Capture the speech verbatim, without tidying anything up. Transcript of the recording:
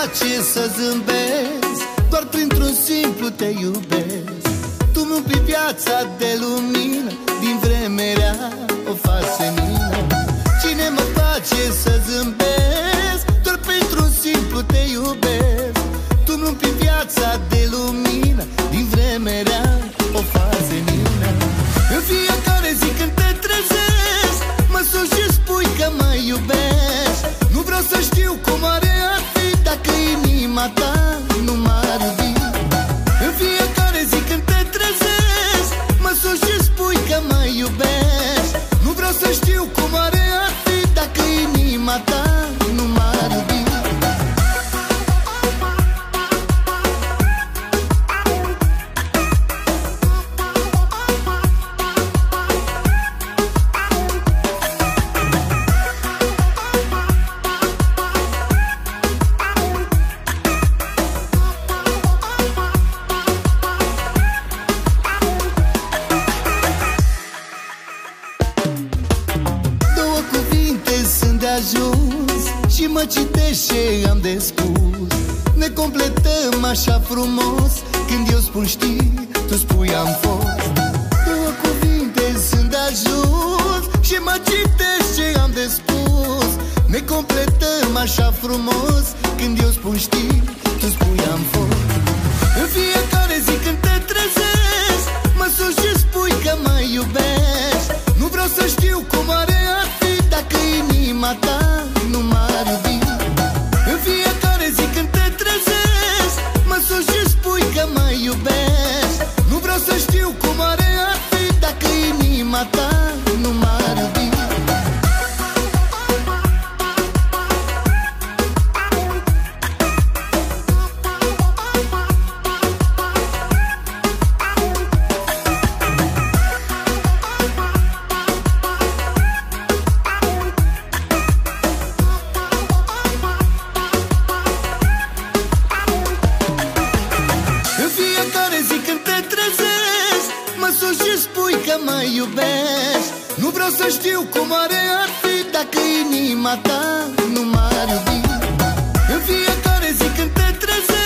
place să zâmbesc, doar printr-un simplu te iubesc. Tu mi-umpli viața de lumină, din vreme rea o faci senină. Cine mă face să zâmbesc, doar printr-un simplu te iubesc. Tu mi-umpli viața de lumină, din vreme rea o faci senină. În fiecare zi când te trezesc, mă sun și spui că mă iubești. Nu vreau să știu cum are ar fi dacă inima ta nu m-ar iubi. În fiecare zi când te trezesc, mă sun și spui că mă iubești. Nu vreau să știu cum are ar fi dacă inima ta nu m-ar iubi. Și mă citești și am de spus. Ne completăm așa frumos. Când eu spun știi, tu spui am fost. Două cuvinte sunt de ajuns. Și mă citești și am de spus. Ne completăm așa frumos. Când eu spun știi, tu spui am fost. În fiecare zi când te trezesc, mă sun și spui că mă iubești. Nu vreau să știu cum are ar fi dacă inima ta nu m-ar iubi. În fiecare zi când te trezesc, mă sun și spui că mă iubești. Nu vreau să știu cum are ar fi dacă inima ta nu m-ar iubi. Nu vreau să știu cum are ar fi dacă inima ta nu m-ar iubi. În fiecare zi când te trezesc,